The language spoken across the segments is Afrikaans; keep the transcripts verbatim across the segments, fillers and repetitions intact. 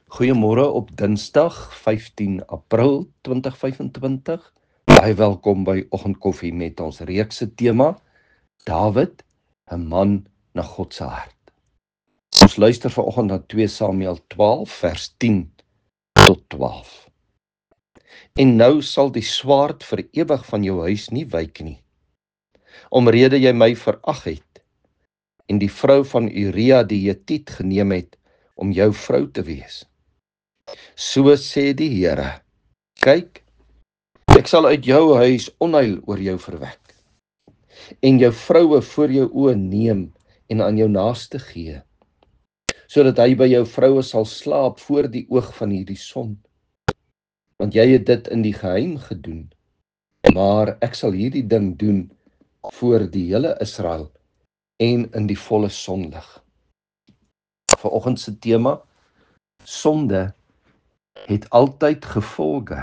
Goeiemôre op Dinsdag vyftien April twintig vyfentwintig. Baie welkom by Oggendkoffie met ons reekse tema Dawid, 'n man na God se hart. Ons luister vanoggend na twee Samuel twaalf vers tien tot twaalf. En nou sal die swaard vir ewig van jou huis nie wyk nie, omrede jy my verag het en die vrou van Uria die Hetiet geneem het om jou vrou te wees. So sê die Here, kyk, ek sal uit jou huis onheil oor jou verwek, en jou vroue voor jou oë neem en aan jou naaste gee, sodat hy by jou vroue sal slaap voor die oog van hierdie son. Want jy het dit in die geheim gedoen, maar ek sal hierdie ding doen voor die hele Israel en in die volle sonlig. Vanoggend se tema, sonde het altyd gevolge.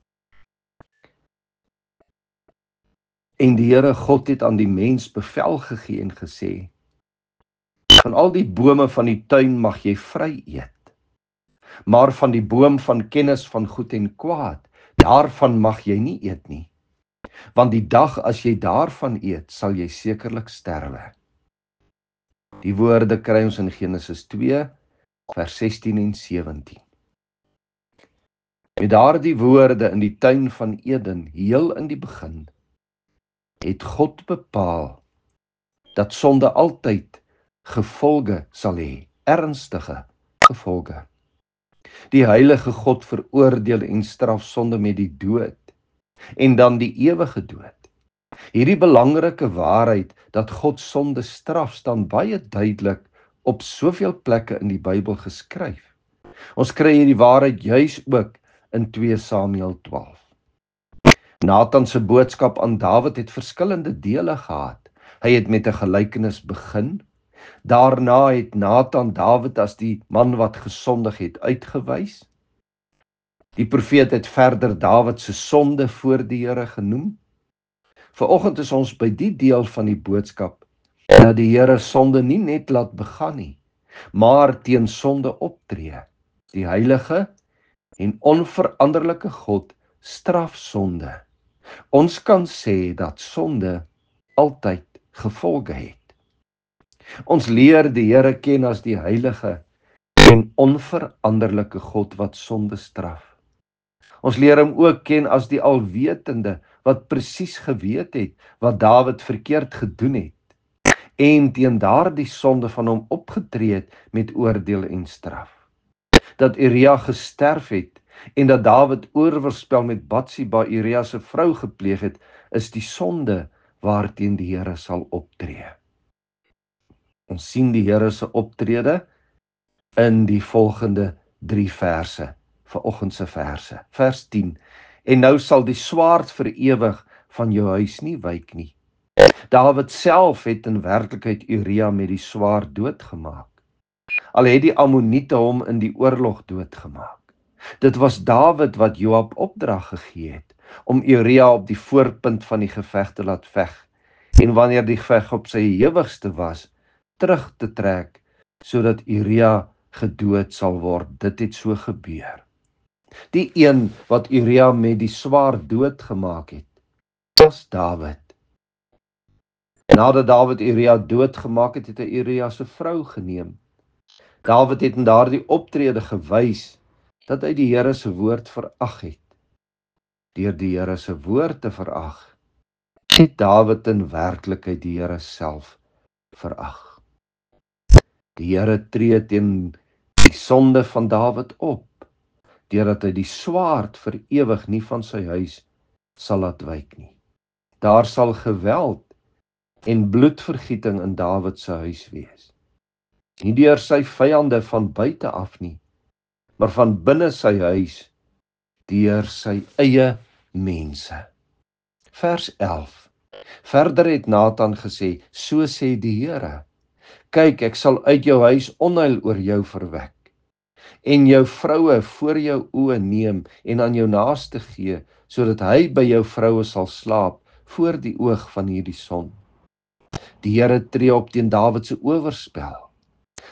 En die Here God het aan die mens bevel gegee en gesê, van al die bome van die tuin mag jy vry eet, maar van die boom van kennis van goed en kwaad, daarvan mag jy nie eet nie, want die dag as jy daarvan eet, sal jy sekerlik sterwe. Die woorde kry ons in Genesis twee, vers sestien en sewentien. Met daardie woorde in die tuin van Eden, heel in die begin, het God bepaal dat sonde altyd gevolge sal hê, ernstige gevolge. Die heilige God veroordeel en straf sonde met die dood en dan die ewige dood. Hierdie belangrike waarheid dat God sonde straf staan baie duidelik op soveel plekke in die Bybel geskryf. Ons kry hierdie waarheid juis ook in twee Samuel twaalf. Nathan se boodskap aan Dawid het verskillende dele gehad. Hy het met 'n gelykenis begin. Daarna het Nathan Dawid as die man wat gesondig het uitgewys. Die profeet het verder Dawid se sonde voor die Here genoem. Vanoggend is ons by die deel van die boodskap dat die Here sonde nie net laat begaan nie, maar teen sonde optree. Die heilige en onveranderlike God straf sonde. Ons kan sê dat sonde altyd gevolge het. Ons leer die Here ken as die heilige en onveranderlike God wat sonde straf. Ons leer hom ook ken as die alwetende wat presies geweet het wat Dawid verkeerd gedoen het en teen daardie sonde van hom opgetree het met oordeel en straf. Dat Uria gesterf het en dat Dawid oorspel met Batsheba, Uria se vrou, gepleeg het, is die sonde waarteen die Here sal optree. Ons sien die Here se optrede in die volgende drie verse, vanoggend se verse. Vers tien, en nou sal die swaard vir ewig van jou huis nie wyk nie. Dawid self het in werklikheid Uria met die swaard doodgemaak. Al het die Ammoniete hom in die oorlog doodgemaak. Dit was Dawid wat Joab opdrag gegee het om Uria op die voorpunt van die geveg te laat veg en wanneer die geveg op sy hewigste was, terug te trek sodat Uria gedood sal word. Dit het so gebeur. Die een wat Uria met die swaard doodgemaak het, was Dawid. Nadat Dawid Uria doodgemaak het, het hy Uria se vrou geneem. Dawid het in daardie optrede gewys dat hy die Here se woord verag het. Deur die Here se woord te verag, het Dawid in werklikheid die Here self verag. Die Here tree teen die sonde van Dawid op, deurdat hy die swaard vir ewig nie van sy huis sal laat wyk nie. Daar sal geweld en bloedvergieting in Dawid se huis wees. Nie deur sy vyande van buite af nie, maar van binne sy huis, deur sy eie mense. Vers elf. Verder het Nathan gesê, so sê die Here, kyk, ek sal uit jou huis onheil oor jou verwek, en jou vroue voor jou oë neem en aan jou naaste gee, sodat hy by jou vroue sal slaap voor die oog van hierdie son. Die Here tree op teen Dawid se oorspel.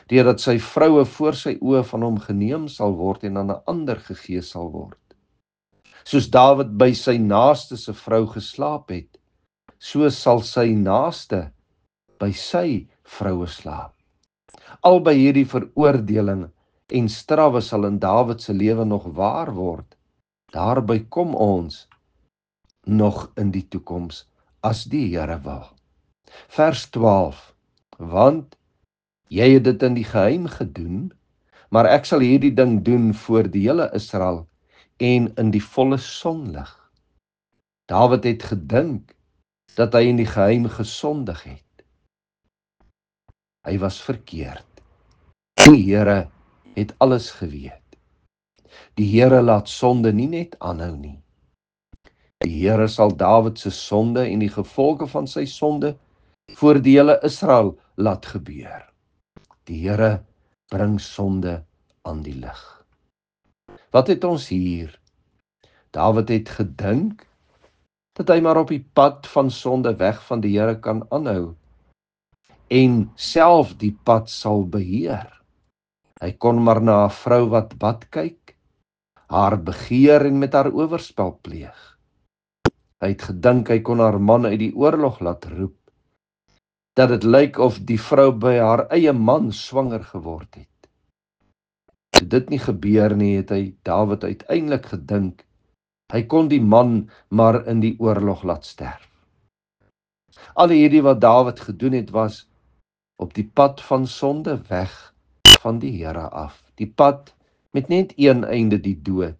deurdat sy vroue voor sy oë van hom geneem sal word en aan 'n ander gegee sal word. Soos Dawid by sy naaste se vrou geslaap het, so sal sy naaste by sy vroue slaap. Albei hierdie veroordeling en strawwe sal in Dawid se lewe nog waar word. Daarby kom ons nog in die toekoms, as die Here wil. Vers twaalf, want jy het dit in die geheim gedoen, maar ek sal hierdie ding doen voor die hele Israel en in die volle sonlig. Dawid het gedink dat hy in die geheim gesondig het. Hy was verkeerd. Die Here het alles geweet. Die Here laat sonde nie net aanhou nie. Die Here sal Dawid se sonde en die gevolge van sy sonde voor die hele Israel laat gebeur. Die Here bring sonde aan die lig. Wat het ons hier? Dawid het gedink dat hy maar op die pad van sonde weg van die Here kan aanhou en self die pad sal beheer. Hy kon maar na 'n vrou wat bad kyk, haar begeer en met haar oorspel pleeg. Hy het gedink hy kon haar man uit die oorlog laat roep, dat dit lyk of die vrou by haar eie man swanger geword het. Toe dit nie gebeur nie, het hy Dawid uiteindelik gedink, hy kon die man maar in die oorlog laat sterf. Al hierdie wat Dawid gedoen het, was op die pad van sonde weg van die Here af. Die pad met net een einde, die dood.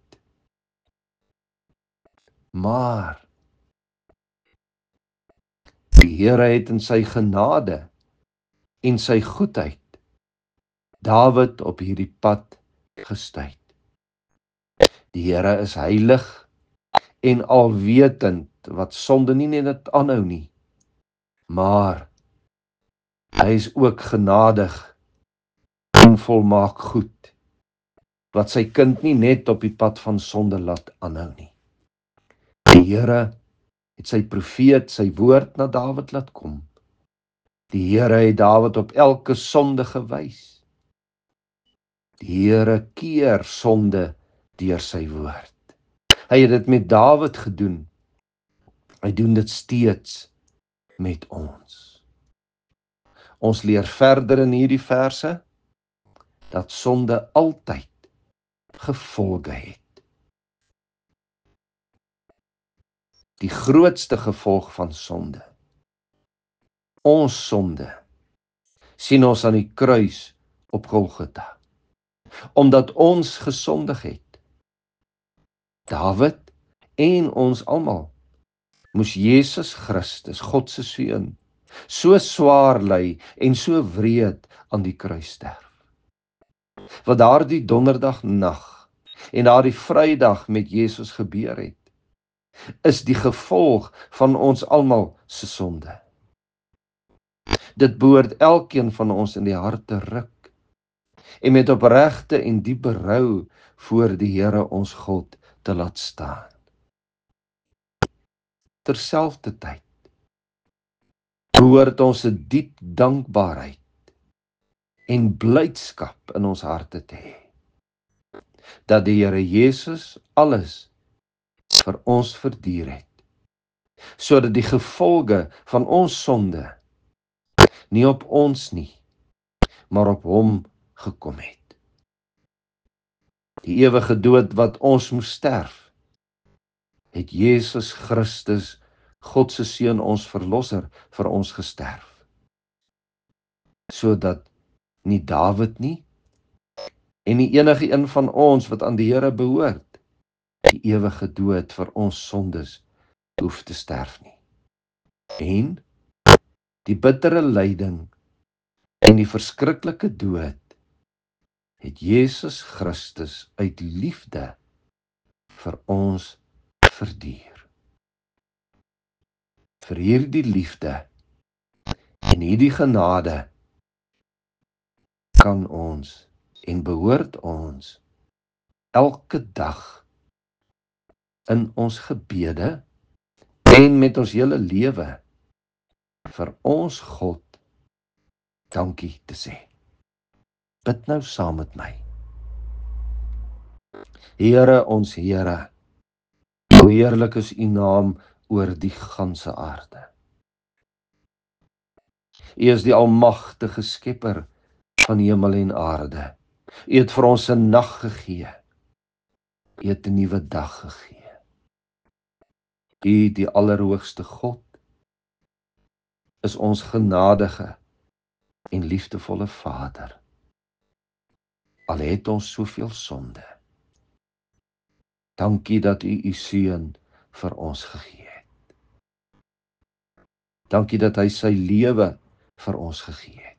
Maar die Here het in sy genade en sy goedheid Dawid op hierdie pad gestuit. Die Here is heilig en alwetend, wat sonde nie net aanhou nie, maar hy is ook genadig en volmaak goed, wat sy kind nie net op die pad van sonde laat aanhou nie. Die Here het sy profeet, sy woord na Dawid laat kom. Die Here het Dawid op elke sonde gewys. Die Here keer sonde deur sy woord. Hy het dit met Dawid gedoen. Hy doen dit steeds met ons. Ons leer verder in hierdie verse dat sonde altyd gevolge het. Die grootste gevolg van sonde, ons sonde, sien ons aan die kruis op Golgotha, omdat ons gesondig het. Dawid en ons almal moes Jesus Christus, God se seun, so swaar ly en so wreed aan die kruis sterf. Wat daardie donderdag nag en daardie Vrydag met Jesus gebeur het, is die gevolg van ons almal se sonde. Dit behoort elkeen van ons in die hart te ruk en met opregte en diep berou voor die Here ons God te laat staan. Terselfdertyd behoort ons 'n diep dankbaarheid en blydskap in ons harte te hê, dat die Here Jesus alles vir ons verduur het, sodat die gevolge van ons sonde nie op ons nie, maar op hom gekom het. Die ewige dood wat ons moes sterf, het Jesus Christus, God se seun, ons verlosser, vir ons gesterf. Sodat nie Dawid nie, en nie enige een van ons wat aan die Here behoort, die ewige dood vir ons sondes hoef te sterf nie. En die bittere lyding en die verskriklike dood het Jesus Christus uit liefde vir ons verduur. Vir hierdie liefde en hierdie genade kan ons en behoort ons elke dag in ons gebede en met ons hele lewe vir ons God dankie te sê. Bid nou saam met my. Here ons Here, hoe heerlik is U naam oor die ganse aarde. U is die almagtige skepper van hemel en aarde. U het vir ons 'n nag gegee. U het 'n nuwe dag gegee. U, die Allerhoogste God, is ons genadige en liefdevolle Vader. Al het ons soveel sonde. Dankie dat U U seun vir ons gegee het. Dankie dat hy sy lewe vir ons gegee het.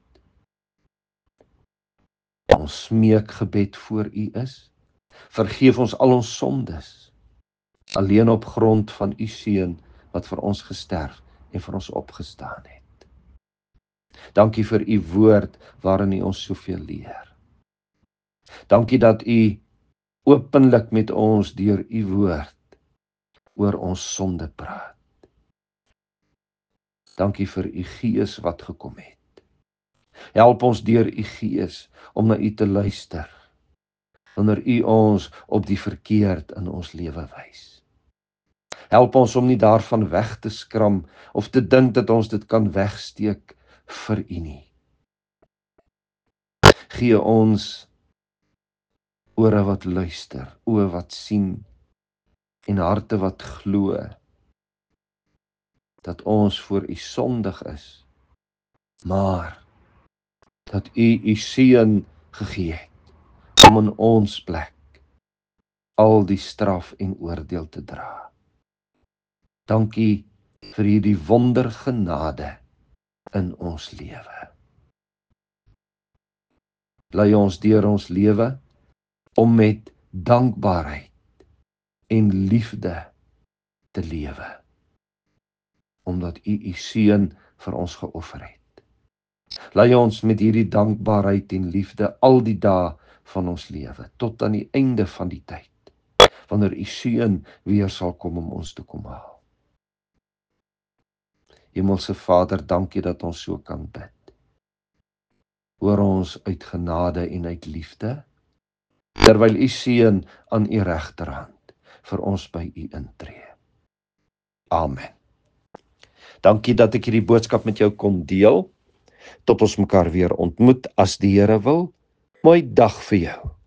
Ons smeekgebed voor U is, vergeef ons al ons sondes, alleen op grond van U seun wat vir ons gesterf en vir ons opgestaan het. Dankie vir U woord waarin U ons soveel leer. Dankie dat U openlik met ons deur U woord oor ons sonde praat. Dankie vir U Gees wat gekom het. Help ons deur U Gees om na U te luister, wanneer U ons op die verkeerd in ons lewe wys. Help ons om nie daarvan weg te skram of te dink dat ons dit kan wegsteek vir U nie. Gee ons ore wat luister, oë wat sien en harte wat glo, dat ons voor U sondig is, maar dat U U seun gegee het om in ons plek al die straf en oordeel te dra. Dankie vir hierdie wondergenade in ons lewe. Lei ons deur ons lewe om met dankbaarheid en liefde te lewe, omdat U U seun vir ons geoffer het. Lei ons met hierdie dankbaarheid en liefde al die dae van ons lewe, tot aan die einde van die tyd, wanneer U seun weer sal kom om ons te kom haal. Hemelse Vader, dankie dat ons so kan bid. Hoor ons uit genade en uit liefde, terwyl U seun aan U regterhand vir ons by U intree. Amen. Dankie dat ek hierdie boodskap met jou kon deel. Tot ons mekaar weer ontmoet as die Here wil. Mooi dag vir jou.